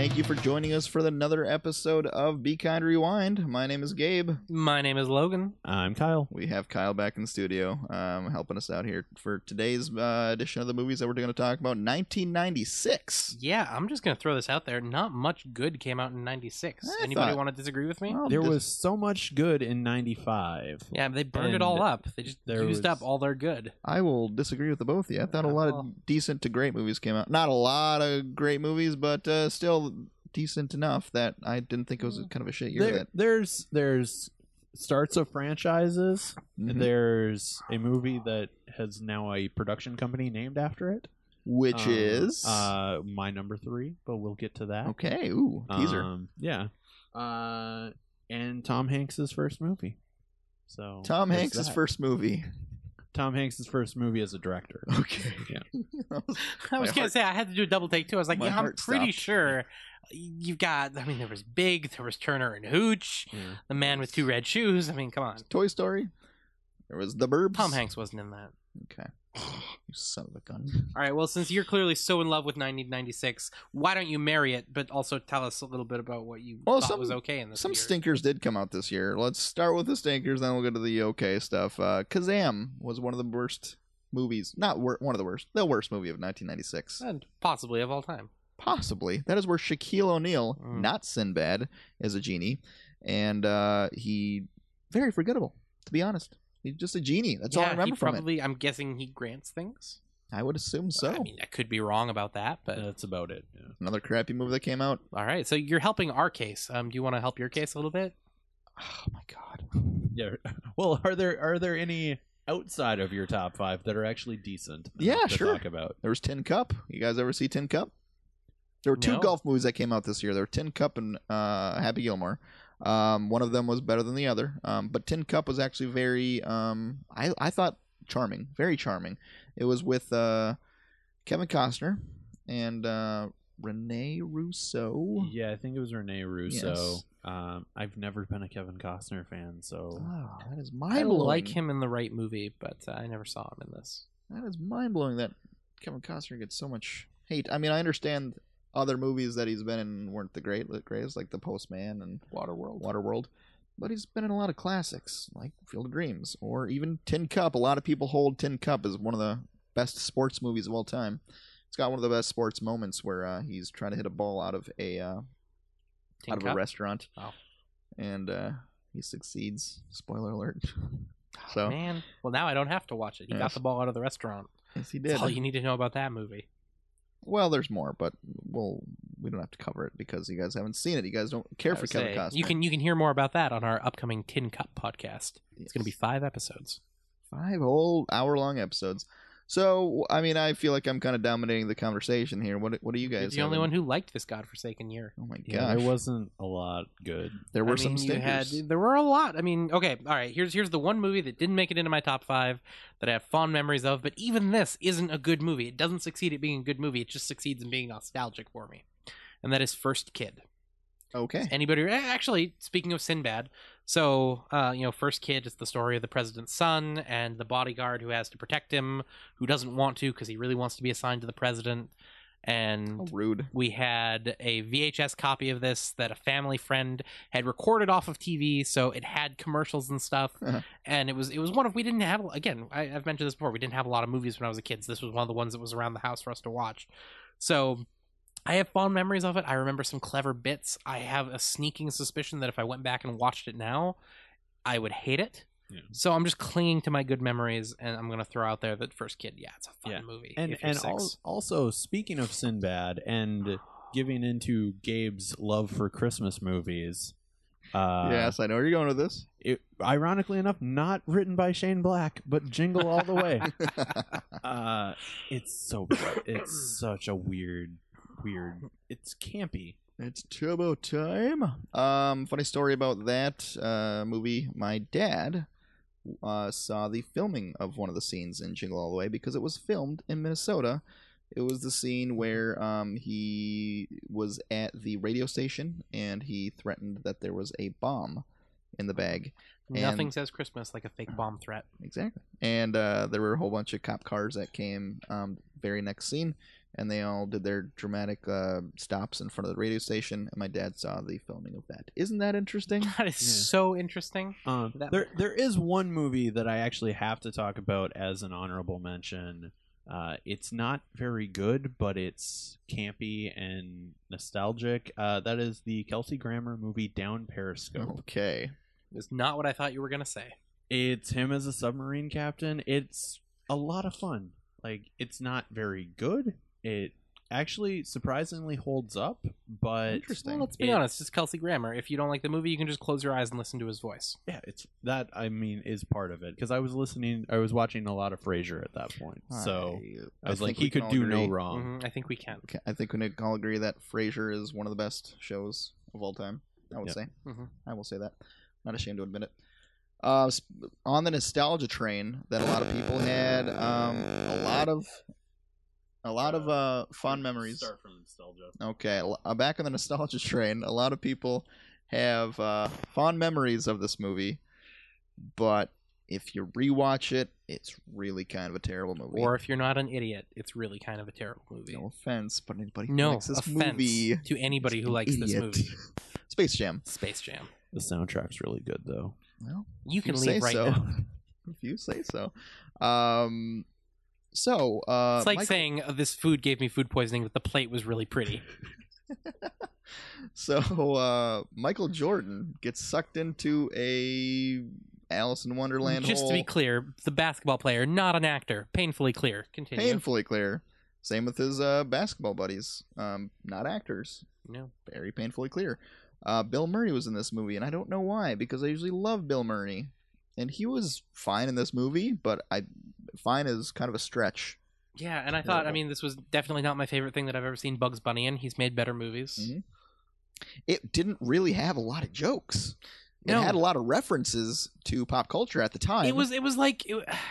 Thank you for joining us for another episode of Be Kind Rewind. My name is Gabe. My name is Logan. I'm Kyle. We have Kyle back in the studio helping us out here for today's edition of the movies that we're going to talk about. 1996. Yeah, I'm just going to throw this out there. Not much good came out in 96. Anybody want to disagree with me? Well, There was so much good in 95. Yeah, they burned it all up. They just used up all their good. I will disagree with the both of you. I thought a lot of decent to great movies came out. Not a lot of great movies, but still decent enough that I didn't think it was kind of a shit year. There's starts of franchises. Mhm. There's a movie that has now a production company named after it, Which is my number 3, but we'll get to that. okay. Ooh, teaser. Yeah. And Tom Hanks's first movie. So Tom there's Hanks' that. first movie. Tom Hanks' first movie as a director. Okay. Yeah. I was going to say, I had to do a double take too. I was like, My yeah, I'm heart pretty stopped. sure you've got, I mean, there was Big, there was Turner and Hooch, Yeah. The Man with Two Red Shoes. I mean, come on. Toy Story. There was The Burbs. Tom Hanks wasn't in that. Okay. You son of a gun. All right, well, since you're clearly so in love with 1996, why don't you marry it, but also tell us a little bit about what you thought was okay in this Some year. stinkers did come out this year. Let's start with the stinkers, then we'll go to the okay stuff. Kazam was one of the worst movies. Not one of the worst. The worst movie of 1996. And possibly of all time. Possibly. That is where Shaquille O'Neal, Mm. not Sinbad, is a genie. And he... Very forgettable, to be honest. He's just a genie. That's all I remember from it. I'm guessing he grants things. I would assume so. I mean, I could be wrong about that, but That's about it. Yeah. Another crappy movie that came out. all right. So you're helping our case. Do you want to help your case a little bit? Oh, my God. Yeah. Well, are there any outside of your top 5 that are actually decent? Yeah, to sure. Talk about. There was Tin Cup. You guys ever see Tin Cup? There were two No. golf movies that came out this year. There were Tin Cup and Happy Gilmore. One of them was better than the other. But Tin Cup was actually very, I thought, charming. Very charming. It was with Kevin Costner and Rene Russo. Yeah, I think it was Rene Russo. Yes. I've never been a Kevin Costner fan, so Oh, that is I mind-blowing. like him in the right movie, but I never saw him in this. That is mind-blowing that Kevin Costner gets so much hate. I mean, I understand other movies that he's been in weren't the greatest, like The Postman and Waterworld. But he's been in a lot of classics, like Field of Dreams, or even Tin Cup. A lot of people hold Tin Cup as one of the best sports movies of all time. It's got one of the best sports moments where he's trying to hit a ball out of a Tin out of Cup? a restaurant, Oh. and he succeeds. Spoiler alert. So Man, well, now I don't have to watch it. He got Yes. the ball out of the restaurant. yes, he That's did. all you need to know about that movie. Well, there's more, but we don't have to cover it because you guys haven't seen it. You guys don't care I for would Kevin say, Costner. You can hear more about that on our upcoming Tin Cup podcast. It's going to be Yes. 5 episodes. 5 whole hour-long episodes. So, I mean, I feel like I'm kind of dominating the conversation here. What do you guys? You're the only having- one who liked this godforsaken year. Oh my yeah, gosh, there wasn't a lot good. there were I some mean, stinkers. there were a lot. I mean, okay, all right. Here's the one movie that didn't make it into my top 5 that I have fond memories of. But even this isn't a good movie. It doesn't succeed at being a good movie. It just succeeds in being nostalgic for me, and that is First Kid. Okay, Anybody? Actually, speaking of Sinbad, so First Kid is the story of the president's son and the bodyguard who has to protect him, who doesn't want to because he really wants to be assigned to the president. And how rude. we had a VHS copy of this that a family friend had recorded off of TV, so it had commercials and stuff. Uh-huh. And it was one of, we didn't have, again, I've mentioned this before, we didn't have a lot of movies when I was a kid, so this was one of the ones that was around the house for us to watch. So I have fond memories of it. I remember some clever bits. I have a sneaking suspicion that if I went back and watched it now, I would hate it. Yeah. So I'm just clinging to my good memories, and I'm going to throw out there that First Kid, yeah, it's a fun Yeah. movie. And if you're six. also speaking of Sinbad and giving into Gabe's love for Christmas movies. Yes, I know where you're going with this. Ironically enough, not written by Shane Black, but Jingle All the Way. It's so bad. It's such a weird. It's campy. It's turbo time. Funny story about that movie. My dad saw the filming of one of the scenes in Jingle All the Way because it was filmed in Minnesota. It was the scene where he was at the radio station and he threatened that there was a bomb in the bag. Nothing And- says Christmas like a fake bomb threat. Exactly. And there were a whole bunch of cop cars that came very next scene. and they all did their dramatic stops in front of the radio station, and my dad saw the filming of that. Isn't that interesting? That is so interesting. There is one movie that I actually have to talk about as an honorable mention. It's not very good, but it's campy and nostalgic. That is the Kelsey Grammer movie Down Periscope. Okay. It's not what I thought you were going to say. It's him as a submarine captain. It's a lot of fun. Like, it's not very good. It actually surprisingly holds up, but Interesting. Well, let's be honest, it's Kelsey Grammer. If you don't like the movie, you can just close your eyes and listen to his voice. yeah, it's that. I mean, is part of it because I was watching a lot of Frasier at that point, so I was like, think we he could can do all no agree. wrong. I think we can. Okay, I think we can all agree that Frasier is one of the best shows of all time. I would Yeah. say. Mhm. I will say that. Not ashamed to admit it. On the nostalgia train that a lot of people had, a lot of fond memories. Start from nostalgia. Okay, back on the nostalgia train, a lot of people have fond memories of this movie, but if you rewatch it, it's really kind of a terrible movie. Or if you're not an idiot, it's really kind of a terrible movie. No offense, but anybody who No likes this offense movie to anybody who likes this idiot. movie. Space Jam. Space Jam. The soundtrack's really good, though. Well, You can if say leave right so. now. If you say so. It's like Michael- saying this food gave me food poisoning, but the plate was really pretty. So Michael Jordan gets sucked into a Alice in Wonderland Just hole. to be clear, the basketball player, not an actor. Painfully clear. Continue. Painfully clear. Same with his basketball buddies. Not actors. No. Very painfully clear. Bill Murray was in this movie, and I don't know why, because I usually love Bill Murray. And he was fine in this movie, but fine is kind of a stretch. Yeah, and I thought, I mean, this was definitely not my favorite thing that I've ever seen Bugs Bunny in. He's made better movies. Mhm. It didn't really have a lot of jokes. It No. had a lot of references to pop culture at the time. It was like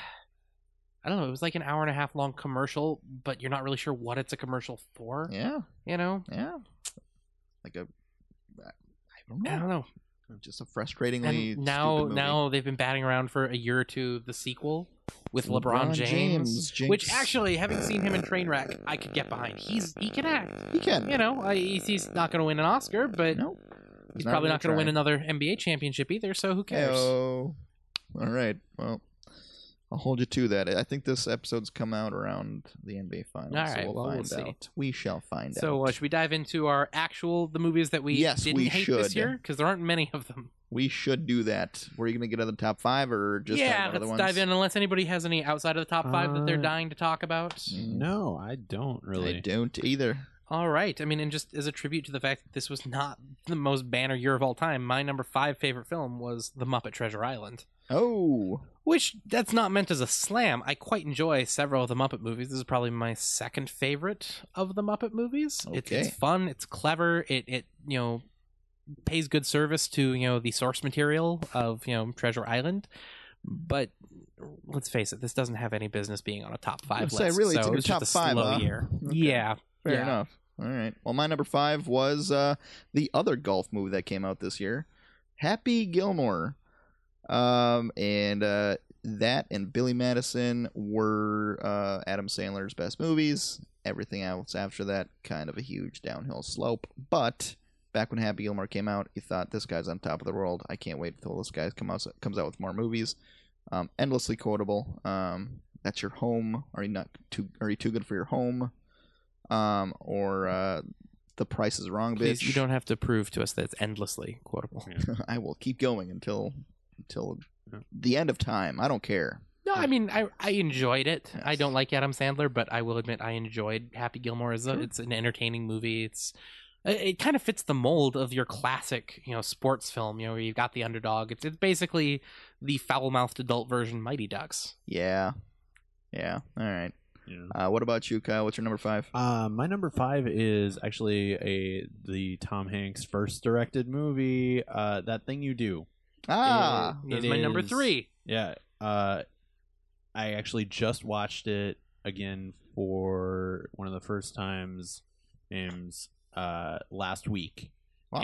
I don't know, it was like an hour and a half long commercial, but you're not really sure what it's a commercial for. Yeah, You know? yeah. Like I don't know. I don't know. Just a frustratingly And now stupid movie. now they've been batting around for a year or two the sequel with LeBron James, Jinx. which actually, having seen him in Trainwreck, I could get behind. He can act. he can. You know, he's not going to win an Oscar, but No, he's probably not going to win another NBA championship either. So who cares? All right. Well, I'll hold you to that. I think this episode's come out around the NBA Finals. All so right, we'll well, we'll find see. out. We shall find So out. should we dive into the movies that we Yes, didn't we hate this should. year? Because there aren't many of them. We should do that. Were you going to get to the top 5 or just yeah, one of the let's ones? dive in. Unless anybody has any outside of the top 5 that they're dying to talk about. No, I don't really. I don't either. All right. I mean, and just as a tribute to the fact that this was not the most banner year of all time, my number 5 favorite film was The Muppet Treasure Island. Oh, Which, that's not meant as a slam. I quite enjoy several of the Muppet movies. This is probably my second favorite of the Muppet movies. It's Okay. fun. It's clever. It pays good service to, the source material of, Treasure Island. But let's face it, this doesn't have any business being on a top 5 I'd list. say, really, so it's in it your was top just a 5, slow huh? year. Okay. Yeah. fair Yeah. enough. All right. Well, my number 5 was the other golf movie that came out this year, Happy Gilmore. And that and Billy Madison were Adam Sandler's best movies. Everything else after that, kind of a huge downhill slope. But back when Happy Gilmore came out, you thought, this guy's on top of the world. I can't wait until this guy comes out with more movies. Endlessly quotable. That's your home. Are you too good for your home? Or The Price is Wrong, Please, bitch. you don't have to prove to us that it's endlessly quotable. I will keep going until the end of time. I don't care. No, I mean, I enjoyed it. Yes. I don't like Adam Sandler, but I will admit I enjoyed Happy Gilmore. Sure. It's an entertaining movie. It kind of fits the mold of your classic, sports film, where you've got the underdog. It's basically the foul-mouthed adult version Mighty Ducks. Yeah. All right. Yeah. What about you, Kyle? What's your number 5? My number 5 is actually the Tom Hanks first directed movie, That Thing You Do. It's my number is- 3. Yeah. I actually just watched it again for one of the first times last week. Wow.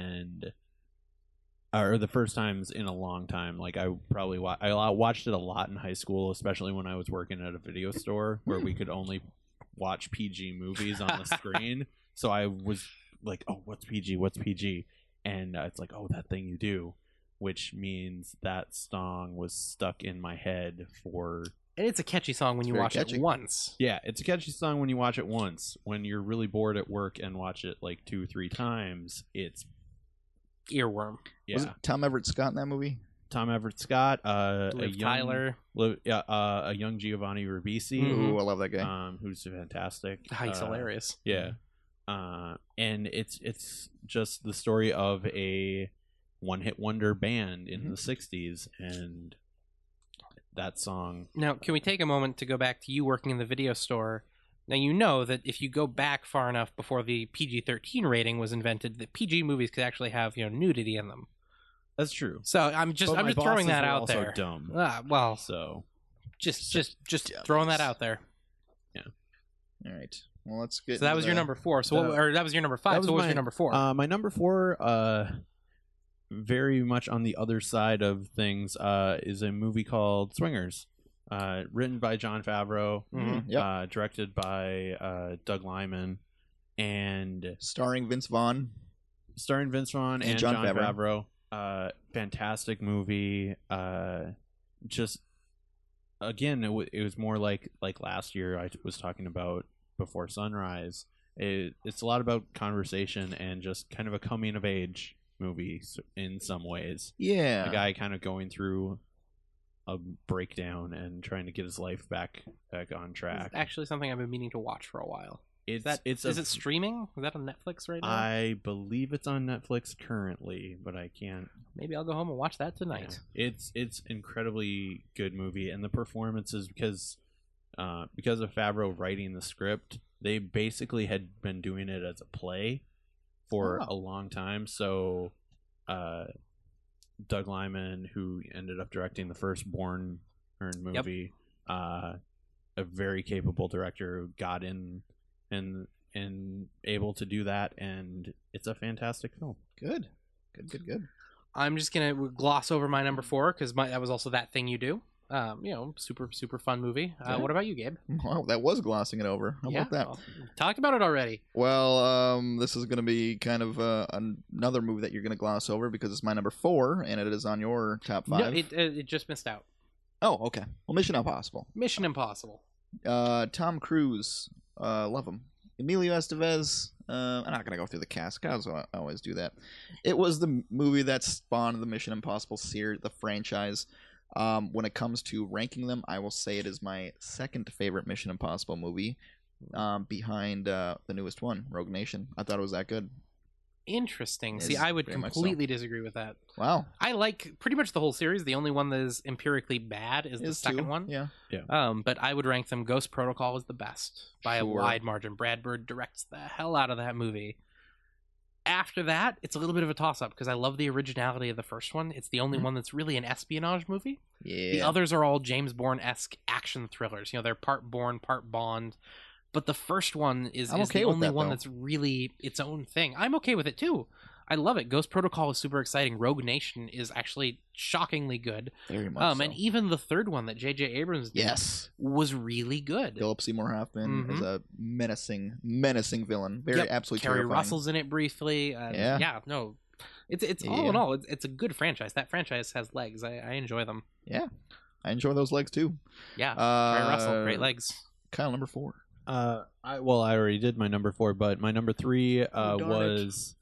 Or the first times in a long time. Like I probably I watched it a lot in high school, especially when I was working at a video store where we could only watch PG movies on the screen. So I was like, oh, what's PG? What's PG? And it's like, oh, that thing you do, which means that song was stuck in my head for... And it's a catchy song when you very watch catchy. it once. Yeah, it's a catchy song when you watch it once. When you're really bored at work and watch it like 2 or 3 times, it's... Earworm. Yeah. Was it Tom Everett Scott in that movie? Tom Everett Scott, Liv Tyler. a young Giovanni Ribisi, Ooh, I love that guy. who's fantastic. He's hilarious. Yeah, and it's just the story of a one-hit wonder band in the '60s, and that song. Now, can we take a moment to go back to you working in the video store? Now, you know that if you go back far enough before the PG-13 rating was invented, that PG movies could actually have nudity in them. That's true. So I'm just But my throwing bosses that were out also there. dumb. Well, So just throwing that out there. All right. Well, let's get. So that was your number 4. So that was your number 5. So what was your number 4? My number 4, very much on the other side of things, is a movie called Swingers, written by Jon Favreau, Yep. directed by Doug Liman, and Starring Vince Vaughn. starring Vince Vaughn and Jon Jon Favreau. Favreau. Fantastic movie. Just again, it was more like last year I was talking about Before Sunrise. It's a lot about conversation and just kind of a coming of age movie in some ways. Yeah. A guy kind of going through a breakdown and trying to get his life back on track. It's actually something I've been meaning to watch for a while. Is it streaming? Is that on Netflix right now? I believe it's on Netflix currently, but I can't. Maybe I'll go home and watch that tonight. Yeah. It's incredibly good movie, and the performances because of Favreau writing the script, they basically had been doing it as a play for a long time. So, Doug Liman, who ended up directing the first Bourne movie, a very capable director who got in and able to do that, and it's a fantastic film. Good. I'm just gonna gloss over my number 4 because that was also That Thing You Do. Super fun movie. What about you, Gabe? Wow, that was glossing it over. How about that? Well, talked about it already. Well, this is going to be kind of another movie that you're going to gloss over because it's my number 4 and it is on your top 5. No, it just missed out. Oh, okay. Well, Mission Impossible. Mission Impossible. Tom Cruise. Love him. Emilio Estevez. I'm not going to go through the cast. Guys always do that. It was the movie that spawned the Mission Impossible series, the franchise. When it comes to ranking them, I will say it is my second favorite Mission Impossible movie, behind the newest one, Rogue Nation. I thought it was that good. Interesting. It See, is I would very much completely disagree with that. Wow. I like pretty much the whole series. The only one that is empirically bad is the second one. Yeah. But I would rank them. Ghost Protocol was the best by a Sure. wide margin. Brad Bird directs the hell out of that movie. After that, it's a little bit of a toss-up because I love the originality of the first one. It's the only one that's really an espionage movie. Yeah. The others are all James Bourne-esque action thrillers. They're part Bourne, part Bond. But the first one is okay the with only that, one though. that's really its own thing. I'm okay with it, too. I love it. Ghost Protocol is super exciting. Rogue Nation is actually shockingly good. Very much so. And even the third one that J.J. Abrams did Yes. was really good. Philip Seymour Hoffman is a menacing villain. Absolutely Carrie terrifying. Russell's in it briefly. Yeah. No. It's all in all, it's a good franchise. That franchise has legs. I enjoy them. Yeah. I enjoy those legs too. Yeah. Carrie Russell, great legs. Kyle, number 4. I already did my number 4, but my number 3 was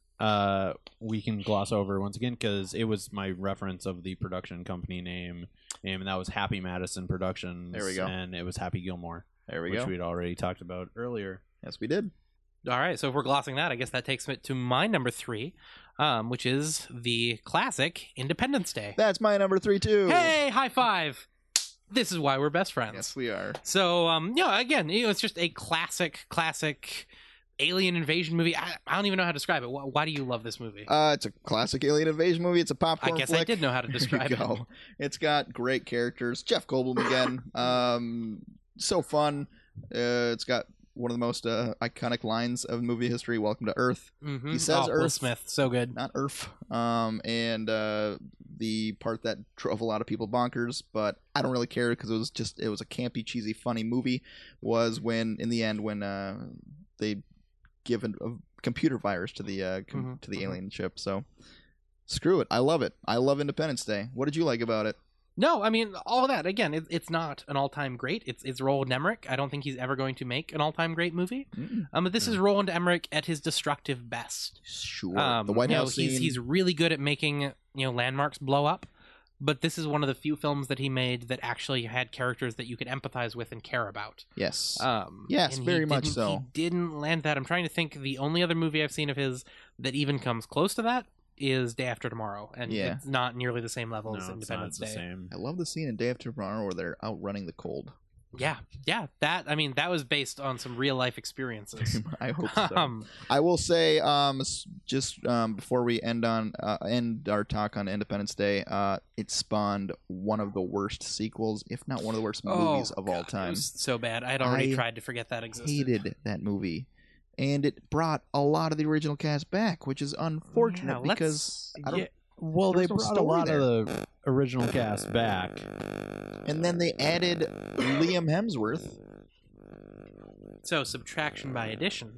we can gloss over once again because it was my reference of the production company name, and that was Happy Madison Productions. There we go. And it was Happy Gilmore, There we which go. we'd already talked about earlier. Yes, we did. All right, so if we're glossing that, I guess that takes me to my number 3, which is the classic Independence Day. That's my number 3 too. Hey, high five! This is why we're best friends. Yes, we are. So, again, it's just a classic alien invasion movie. I don't even know how to describe it. Why do you love this movie? It's a classic alien invasion movie. It's a popcorn I guess flick. I did know how to describe There you it. go. It's got great characters. Jeff Goldblum again. So fun. It's got one of the most iconic lines of movie history. Welcome to Earth. Mm-hmm. He says Will Earth. Smith, so good. Not Earth. And the part that drove a lot of people bonkers, but I don't really care because it was a campy, cheesy, funny movie. Was when in the end when they give a computer virus to the to the alien ship. So screw it. I love it. I love Independence Day. What did you like about it? No, I mean all of that. Again, it's not an all-time great. It's Roland Emmerich. I don't think he's ever going to make an all-time great movie. But this is Roland Emmerich at his destructive best. Sure. The White House scene. He's really good at making landmarks blow up. But this is one of the few films that he made that actually had characters that you could empathize with and care about. Yes. Yes, very much so. He didn't land that. I'm trying to think. The only other movie I've seen of his that even comes close to that is Day After Tomorrow, and it's not nearly the same level as Independence Day. Same. I love the scene in Day After Tomorrow where they're outrunning the cold. Yeah. That was based on some real life experiences. I hope so. I will say, just before we end our talk on Independence Day, it spawned one of the worst sequels, if not one of the worst movies of all time. It was so bad. I'd already tried to forget that existed. Hated that movie. And it brought a lot of the original cast back, which is unfortunate because well, they brought a lot of the original cast back, and then they added Liam Hemsworth. So subtraction by addition.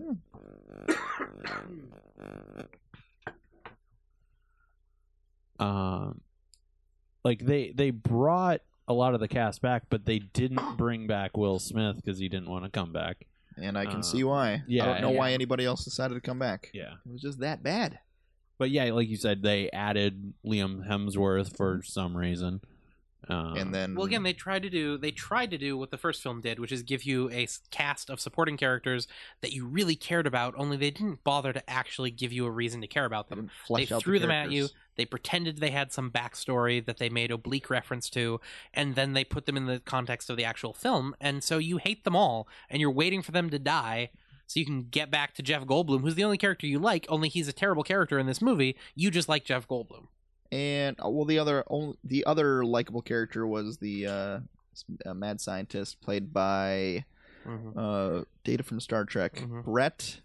Like they brought a lot of the cast back, but they didn't bring back Will Smith because he didn't want to come back. And I can see why. Yeah, I don't know why anybody else decided to come back. Yeah. It was just that bad. But yeah, like you said, they added Liam Hemsworth for some reason. And then, well, again, they tried to do what the first film did, which is give you a cast of supporting characters that you really cared about. Only they didn't bother to actually give you a reason to care about them. They threw them at you. They pretended they had some backstory that they made oblique reference to, and then they put them in the context of the actual film. And so you hate them all, and you're waiting for them to die so you can get back to Jeff Goldblum, who's the only character you like. Only he's a terrible character in this movie. You just like Jeff Goldblum. And well, the other likable character was the mad scientist played by Data from Star Trek, Brett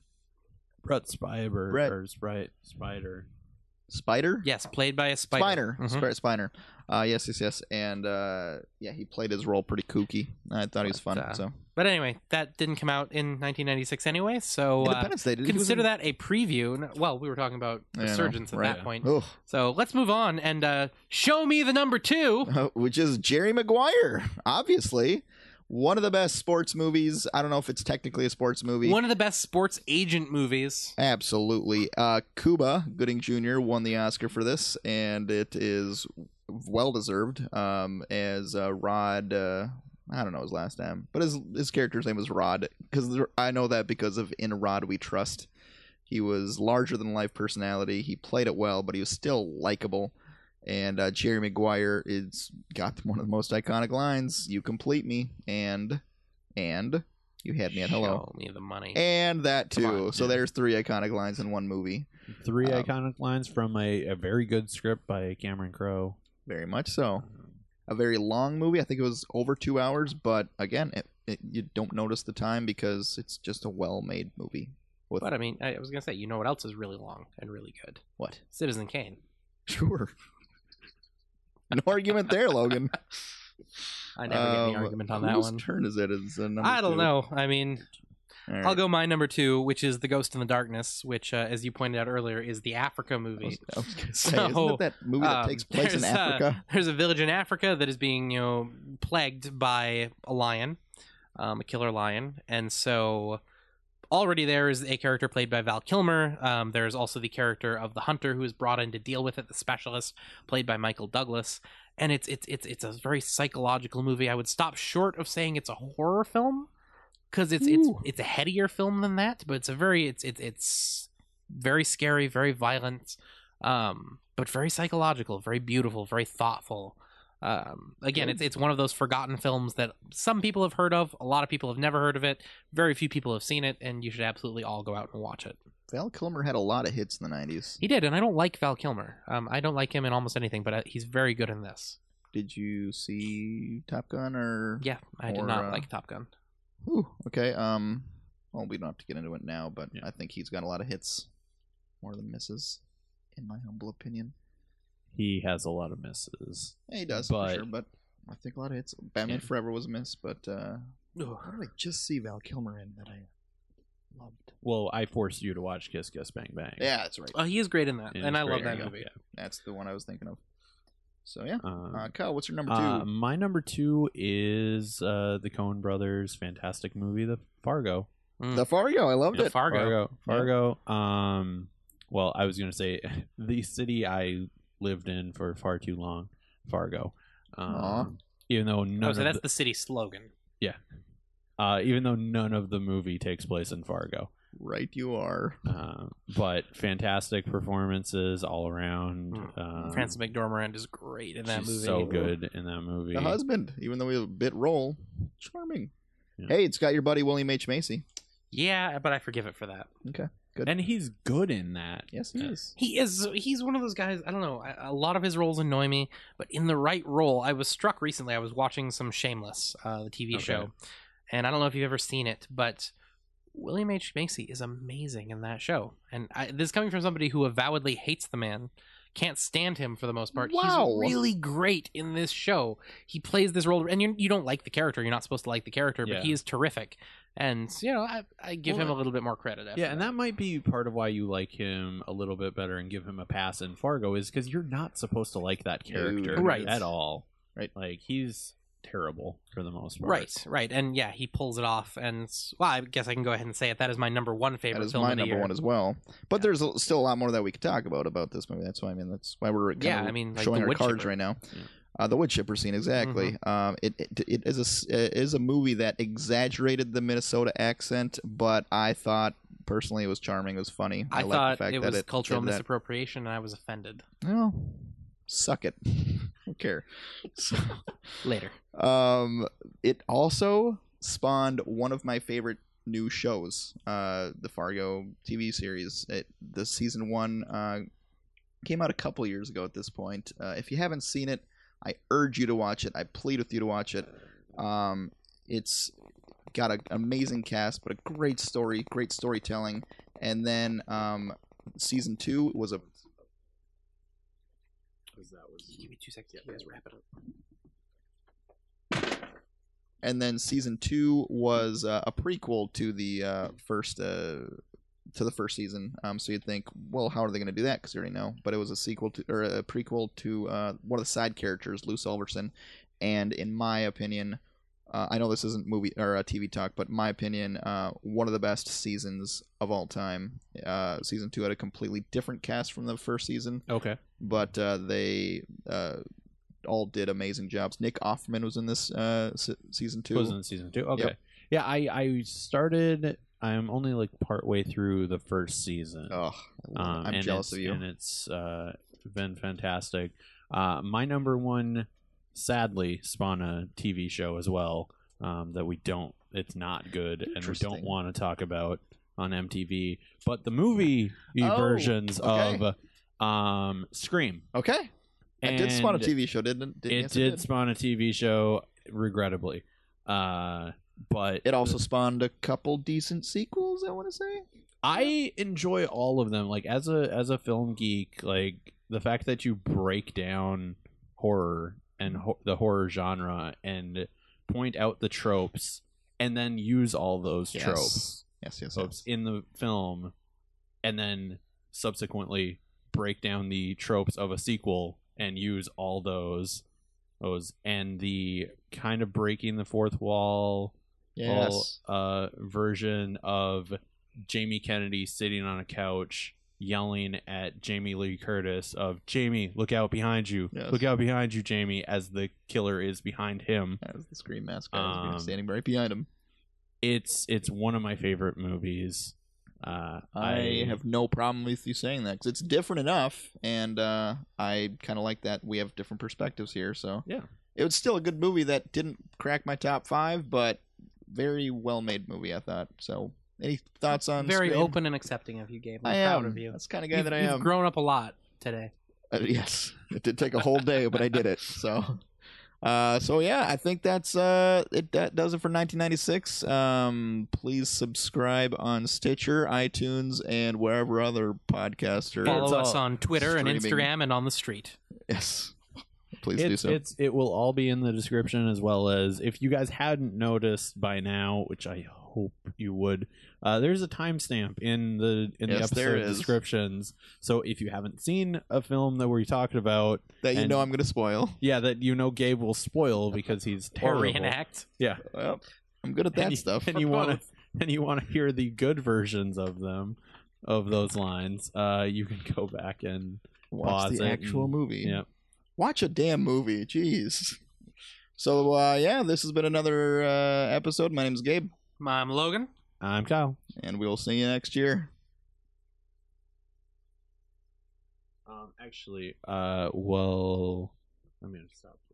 Spiner or Spider. Spider? Yes, played by a spider. Spiner. Yes. And he played his role pretty kooky. I thought he was fun. But anyway, that didn't come out in 1996 anyway, so Independence Day, consider that a preview. Well, we were talking about Resurgence at that point. Ugh. So let's move on and show me the number 2. Which is Jerry Maguire, obviously. One of the best sports movies. I don't know if it's technically a sports movie. One of the best sports agent movies. Absolutely. Cuba Gooding Jr. won the Oscar for this, and it is well-deserved as Rod... I don't know his last name, but his character's name was Rod, because I know that because of In Rod We Trust. He was larger-than-life personality. He played it well, but he was still likable. And Jerry Maguire got one of the most iconic lines, "You complete me," and you had me at hello. Show me the money. And that too. So there's 3 iconic lines in one movie. 3 iconic lines from a very good script by Cameron Crowe. Very much so. A very long movie. I think it was over 2 hours, but again, you don't notice the time because it's just a well-made movie. But I mean, I was going to say, you know what else is really long and really good? What? Citizen Kane. Sure. No argument there, Logan. I never get any argument on that one. Whose turn is it? I don't know. I mean, right. I'll go my number 2, which is The Ghost in the Darkness, which, as you pointed out earlier, is the Africa movie. I was gonna say, isn't it that movie that takes place in Africa? There's a village in Africa that is being, plagued by a lion, a killer lion, and so already there is a character played by Val Kilmer. There's also the character of the hunter who is brought in to deal with it, the specialist, played by Michael Douglas. And it's a very psychological movie. I would stop short of saying it's a horror film, because it's a headier film than that, but it's very scary, very violent, but very psychological, very beautiful, very thoughtful. Again, it's one of those forgotten films that some people have heard of, a lot of people have never heard of it, very few people have seen it, and you should absolutely all go out and watch it. Val Kilmer had a lot of hits in the 90s. He did, and I don't like Val Kilmer. I don't like him in almost anything, but he's very good in this. Did you see Top Gun or? Yeah, I did not like Top Gun. Ooh, okay. Well, we don't have to get into it now, but yeah. I think he's got a lot of hits, more than misses, in my humble opinion. he has a lot of misses. Yeah, he does, But- for sure, but I think a lot of hits. Batman Yeah. Forever was a miss, but Ugh. what did I just see Val Kilmer in that I loved? Well, I forced you to watch Kiss Kiss Bang Bang. Yeah, that's right. Oh, he is great in that, It and is I love great. that Yeah, movie. yeah. That's the one I was thinking of. So yeah, Um, Kyle, what's your number two? my number 2 is the Coen Brothers' fantastic movie, The Fargo. The Fargo, I loved Yeah, it. Fargo. Fargo. Well, I was gonna say the city I lived in for far too long, Fargo. Aw. Even though Oh, none so of that's the city slogan. even though none of the movie takes place in Fargo. Right, you are. But fantastic performances all around. Frances McDormand is great in that she's movie. so good in that movie. The husband, even though he was a bit role, charming. Yeah. Hey, it's got your buddy William H. Macy. Yeah, but I forgive it for that. Okay, good. And he's good in that. Yes, he is. He's one of those guys. I don't know. A lot of his roles annoy me, but in the right role, I was struck recently. I was watching some Shameless, the TV Okay. show, and I don't know if you've ever seen it, but William H. Macy is amazing in that show. And this is coming from somebody who avowedly hates the man, can't stand him for the most part. Wow. He's really great in this show. He plays this role, and you don't like the character. You're not supposed to like the character, but Yeah. he is terrific. And I give him a little bit more credit. After Yeah, and that might be part of why you like him a little bit better and give him a pass in Fargo is because you're not supposed to like that character Right. at all. Right. Like, he's terrible for the most part. Right, and yeah, he pulls it off. And well, I guess I can go ahead and say it. That is my number one favorite That is film my of the number year. one as well. But there's still a lot more that we could talk about this movie. That's why that's why we're kind of like showing the our wood cards chipper. right now. Yeah. The wood chipper scene, exactly. It is a movie that exaggerated the Minnesota accent, but I thought personally it was charming. It was funny. I like thought the fact it that was cultural did that. misappropriation, and I was offended. No, suck it. Don't care. So, Later. it also spawned one of my favorite new shows, the Fargo TV series. The season 1 came out a couple years ago at this point. If you haven't seen it, I urge you to watch it. I plead with you to watch it. It's got an amazing cast, but a great story, great storytelling. And then season 2 was a Give me 2 seconds. You guys wrap it up. and then season 2 was a prequel to the first season. So you'd think, well, how are they going to do that? Because you already know. But it was a sequel to, or a prequel to one of the side characters, Lou Silverson. And in my opinion, I know this isn't movie or TV talk, but in my opinion, one of the best seasons of all time. Season 2 had a completely different cast from the first season, Okay. but they all did amazing jobs. Nick Offerman was in this season 2. Was in season 2. Okay. Yep. Yeah, I started. I'm only like partway through the first season. Oh, I'm and jealous of you. And it's been fantastic. My number one, sadly, spawned a TV show as well that we don't. It's not good, and we don't Interesting. want to talk about on MTV. But the movie Oh, versions okay. of Scream. Okay. It did spawn a And TV show, didn't it? It Yes, did spawn a TV show, regrettably. But It also spawned a couple decent sequels, I want to say. I enjoy all of them. Like as a film geek, like the fact that you break down horror and the horror genre and point out the tropes and then use all those tropes Yes. in the film and then subsequently break down the tropes of a sequel and use all those and the kind of breaking the fourth wall Yes. version of Jamie Kennedy sitting on a couch yelling at Jamie Lee Curtis of Jamie, look out behind you. Yes. Look out behind you, Jamie, as the killer is behind him. As the Scream mascot is Um, standing right behind him. It's one of my favorite movies. I have no problem with you saying that because it's different enough, and I kind of like that we have different perspectives here. So Yeah. it was still a good movie that didn't crack my top 5, but very well made movie, I thought. So any thoughts on Very Scream? open and accepting of you, Gabe. I'm I proud am. of you. That's the kind of guy You've, that I you've am. grown up a lot today. Yes, it did take a whole day, but I did it. So yeah, I think that's it. That does it for 1996. Please subscribe on Stitcher, iTunes, and wherever other podcaster. Follow It's us all on Twitter and streaming. Instagram and on the street. Yes. Please do so. It will all be in the description, as well as, if you guys hadn't noticed by now, which I hope you would, there's a timestamp in the Yes, there episode is. descriptions. So if you haven't seen a film that we're talking about, That you and- know I'm going to spoil. yeah, that Gabe will spoil because he's Or terrible. reenact. Yeah, Well, I'm good at that and stuff. And you want to hear the good versions of them, of those lines. You can go back and Watch pause the it actual and- movie. yeah. Watch a damn movie. Jeez. So, yeah, this has been another episode. My name's Gabe, I'm Logan. I'm Kyle. and we'll see you next year. Actually, well, I'm gonna stop.